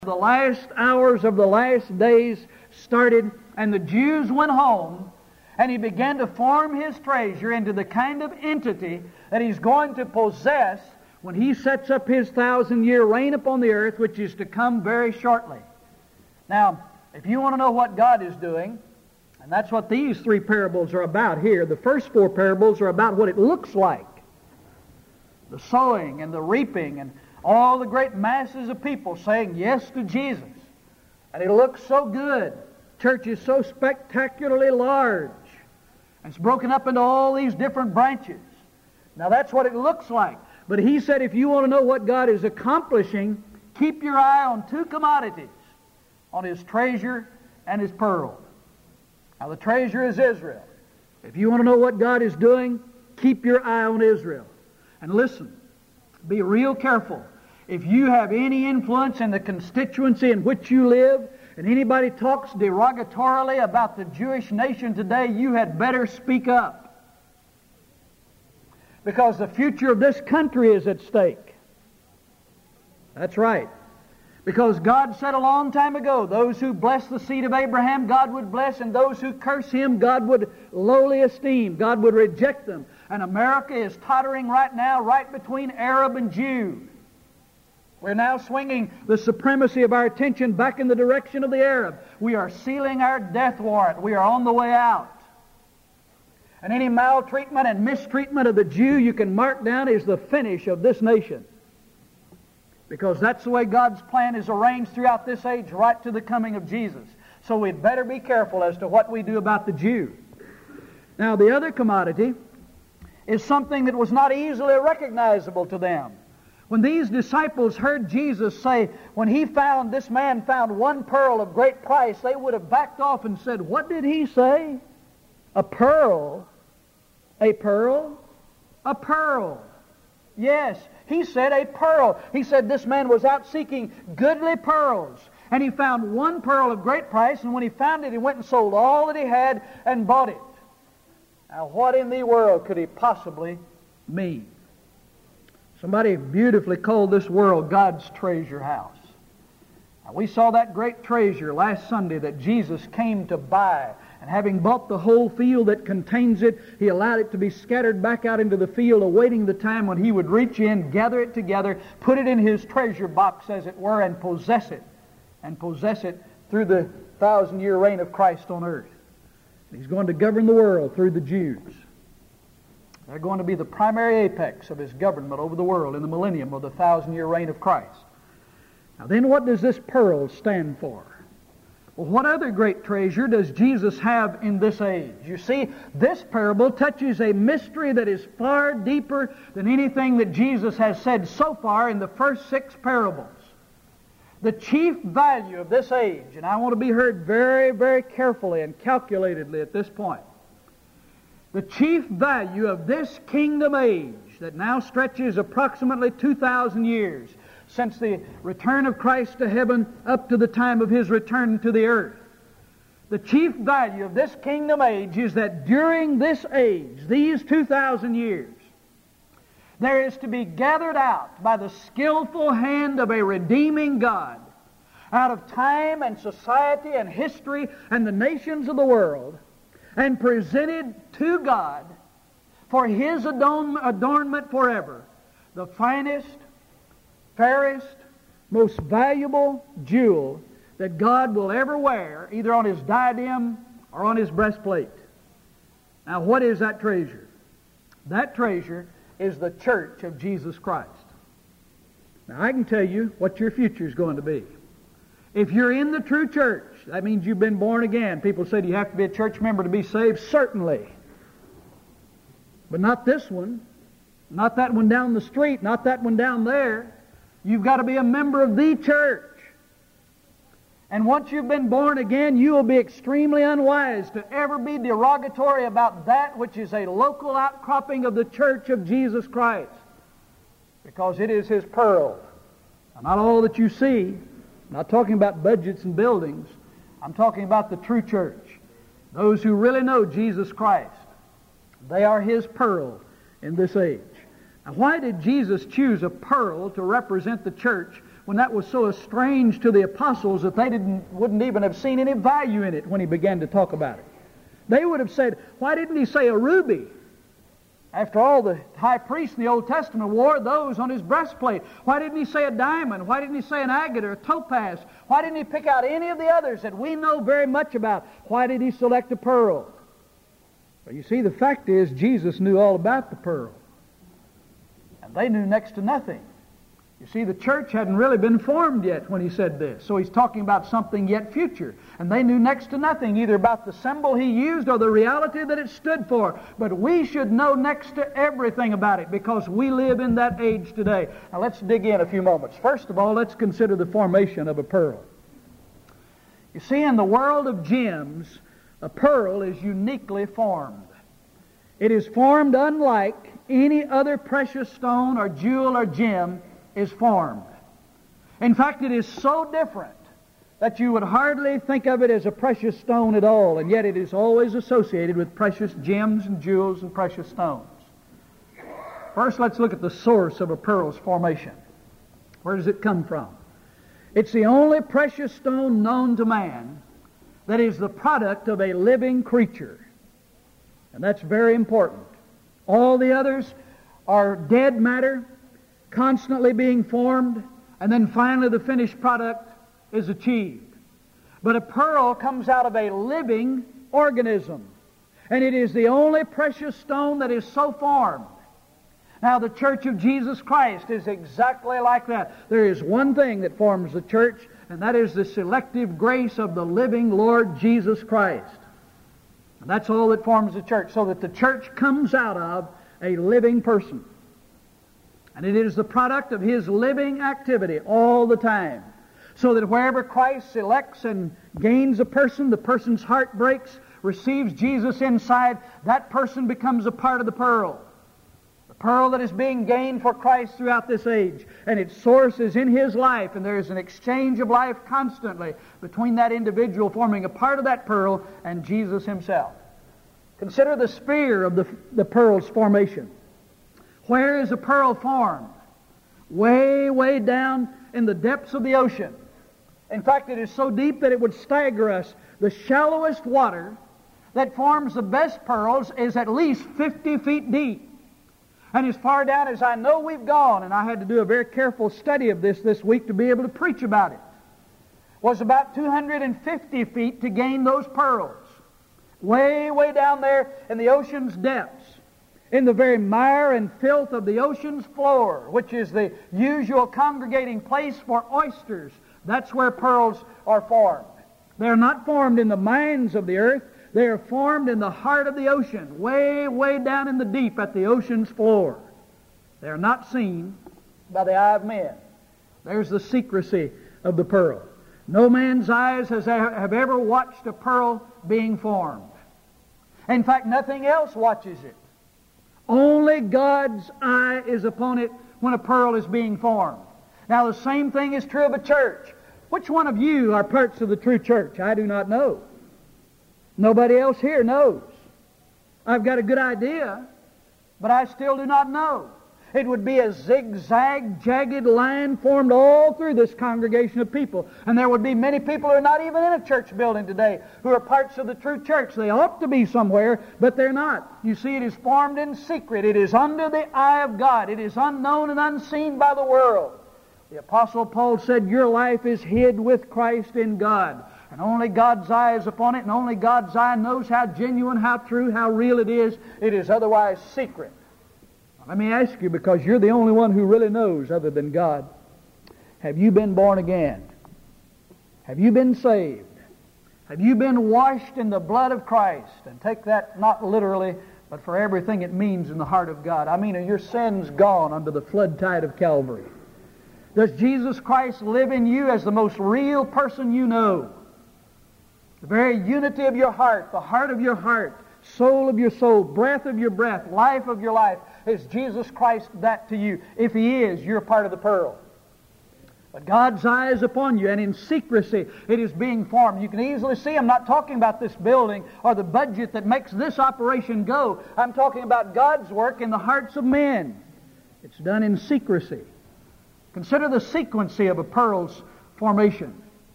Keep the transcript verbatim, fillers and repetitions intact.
The last hours of the last days started, and the Jews went home, and he began to form his treasure into the kind of entity that he's going to possess when he sets up his thousand-year reign upon the earth, which is to come very shortly. Now, if you want to know what God is doing, and that's what these three parables are about here, the first four parables are about what it looks like. The sowing and the reaping and all the great masses of people saying yes to Jesus. And it looks so good. Church is so spectacularly large. And it's broken up into all these different branches. Now that's what it looks like. But he said if you want to know what God is accomplishing, keep your eye on two commodities. On His treasure and His pearl. Now the treasure is Israel. If you want to know what God is doing, keep your eye on Israel. And listen, be real careful. If you have any influence in the constituency in which you live, and anybody talks derogatorily about the Jewish nation today, you had better speak up. Because the future of this country is at stake. That's right. Because God said a long time ago, those who bless the seed of Abraham, God would bless, and those who curse him, God would lowly esteem. God would reject them. And America is tottering right now, right between Arab and Jew. We're now swinging the supremacy of our attention back in the direction of the Arab. We are sealing our death warrant. We are on the way out. And any maltreatment and mistreatment of the Jew you can mark down is the finish of this nation. Because that's the way God's plan is arranged throughout this age, right to the coming of Jesus. So we'd better be careful as to what we do about the Jew. Now the other commodity is something that was not easily recognizable to them. When these disciples heard Jesus say, when he found, this man found one pearl of great price, they would have backed off and said, what did he say? A pearl? A pearl? A pearl. Yes, he said a pearl. He said this man was out seeking goodly pearls. And he found one pearl of great price, and when he found it, he went and sold all that he had and bought it. Now, what in the world could he possibly mean? Somebody beautifully called this world God's treasure house. Now, we saw that great treasure last Sunday that Jesus came to buy. And having bought the whole field that contains it, He allowed it to be scattered back out into the field, awaiting the time when He would reach in, gather it together, put it in His treasure box, as it were, and possess it. And possess it through the thousand-year reign of Christ on earth. He's going to govern the world through the Jews. They're going to be the primary apex of His government over the world in the millennium of the thousand-year reign of Christ. Now then, what does this pearl stand for? Well, what other great treasure does Jesus have in this age? You see, this parable touches a mystery that is far deeper than anything that Jesus has said so far in the first six parables. The chief value of this age, and I want to be heard very, very carefully and calculatedly at this point. The chief value of this kingdom age that now stretches approximately two thousand years since the return of Christ to heaven up to the time of His return to the earth. The chief value of this kingdom age is that during this age, these two thousand years, there is to be gathered out by the skillful hand of a redeeming God out of time and society and history and the nations of the world, and presented to God for His adorn- adornment forever, the finest, fairest, most valuable jewel that God will ever wear, either on His diadem or on His breastplate. Now, what is that treasure? That treasure is the church of Jesus Christ. Now, I can tell you what your future is going to be. If you're in the true church, that means you've been born again. People say, do you have to be a church member to be saved? Certainly. But not this one. Not that one down the street. Not that one down there. You've got to be a member of the church. And once you've been born again, you will be extremely unwise to ever be derogatory about that which is a local outcropping of the church of Jesus Christ. Because it is His pearl. Now, not all that you see. I'm not talking about budgets and buildings. I'm talking about the true church. Those who really know Jesus Christ. They are His pearl in this age. Now, why did Jesus choose a pearl to represent the church when that was so strange to the apostles that they didn't, wouldn't even have seen any value in it when he began to talk about it. They would have said, why didn't he say a ruby? After all, the high priest in the Old Testament wore those on his breastplate. Why didn't he say a diamond? Why didn't he say an agate or a topaz? Why didn't he pick out any of the others that we know very much about? Why did he select a pearl? Well, you see, the fact is, Jesus knew all about the pearl. And they knew next to nothing. You see, the church hadn't really been formed yet when he said this. So he's talking about something yet future. And they knew next to nothing, either about the symbol he used or the reality that it stood for. But we should know next to everything about it because we live in that age today. Now let's dig in a few moments. First of all, let's consider the formation of a pearl. You see, in the world of gems, a pearl is uniquely formed. It is formed unlike any other precious stone or jewel or gem is formed. In fact, it is so different that you would hardly think of it as a precious stone at all, and yet it is always associated with precious gems and jewels and precious stones. First, let's look at the source of a pearl's formation. Where does it come from? It's the only precious stone known to man that is the product of a living creature. And that's very important. All the others are dead matter, constantly being formed, and then finally the finished product is achieved. But a pearl comes out of a living organism, and it is the only precious stone that is so formed. Now, the Church of Jesus Christ is exactly like that. There is one thing that forms the church, and that is the selective grace of the living Lord Jesus Christ. And that's all that forms the church, so that the church comes out of a living person. And it is the product of His living activity all the time. So that wherever Christ selects and gains a person, the person's heart breaks, receives Jesus inside, that person becomes a part of the pearl. The pearl that is being gained for Christ throughout this age. And its source is in His life, and there is an exchange of life constantly between that individual forming a part of that pearl and Jesus Himself. Consider the sphere of the, the pearl's formation. Where is a pearl formed? Way, way down in the depths of the ocean. In fact, it is so deep that it would stagger us. The shallowest water that forms the best pearls is at least fifty feet deep. And as far down as I know we've gone, and I had to do a very careful study of this this week to be able to preach about it, was about two hundred fifty feet to gain those pearls. Way, way down there in the ocean's depths. In the very mire and filth of the ocean's floor, which is the usual congregating place for oysters, that's where pearls are formed. They're not formed in the mines of the earth. They are formed in the heart of the ocean, way, way down in the deep at the ocean's floor. They are not seen by the eye of men. There's the secrecy of the pearl. No man's eyes has, have ever watched a pearl being formed. In fact, nothing else watches it. Only God's eye is upon it when a pearl is being formed. Now, the same thing is true of a church. Which one of you are parts of the true church? I do not know. Nobody else here knows. I've got a good idea, but I still do not know. It would be a zigzag, jagged line formed all through this congregation of people. And there would be many people who are not even in a church building today who are parts of the true church. They ought to be somewhere, but they're not. You see, it is formed in secret. It is under the eye of God. It is unknown and unseen by the world. The Apostle Paul said, your life is hid with Christ in God. And only God's eye is upon it, and only God's eye knows how genuine, how true, how real it is. It is otherwise secret. Let me ask you, because you're the only one who really knows other than God. Have you been born again? Have you been saved? Have you been washed in the blood of Christ? And take that not literally, but for everything it means in the heart of God. I mean, are your sins gone under the flood tide of Calvary? Does Jesus Christ live in you as the most real person you know? The very unity of your heart, the heart of your heart, soul of your soul, breath of your breath, life of your life. Is Jesus Christ that to you? If He is, you're part of the pearl. But God's eye is upon you, and in secrecy it is being formed. You can easily see, I'm not talking about this building or the budget that makes this operation go. I'm talking about God's work in the hearts of men. It's done in secrecy. Consider the sequency of a pearl's formation.